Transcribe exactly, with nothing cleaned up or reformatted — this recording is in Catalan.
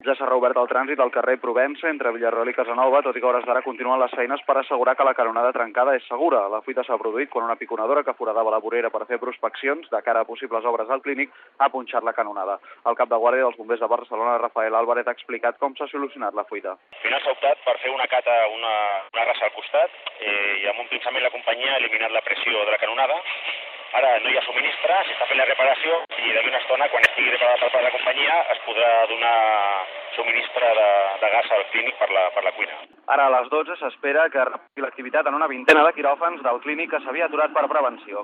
Ja s'ha reobert el trànsit al carrer Provença entre Villarroel i Casanova, tot i que a hores d'ara continuen les feines per assegurar que la canonada trencada és segura. La fuita s'ha produït quan una piconadora que foradava la vorera per fer prospeccions de cara a possibles obres al clínic ha punxat la canonada. El cap de guàrdia dels bombers de Barcelona, Rafael Álvarez, ha explicat com s'ha solucionat la fuita. Al final s'ha optat per fer una cata, una, una rasa al costat eh, i amb un pinçament la companyia ha eliminat la pressió de la canonada. Ara no hi ha subministre, s'està fent la reparació i d'aquí una estona, quan estigui reparada per part de la companyia, es podrà donar subministre de, de gas al clínic per la, per la cuina. Ara a les dotze s'espera que reprengui l'activitat en una vintena de quiròfans del clínic que s'havia aturat per prevenció.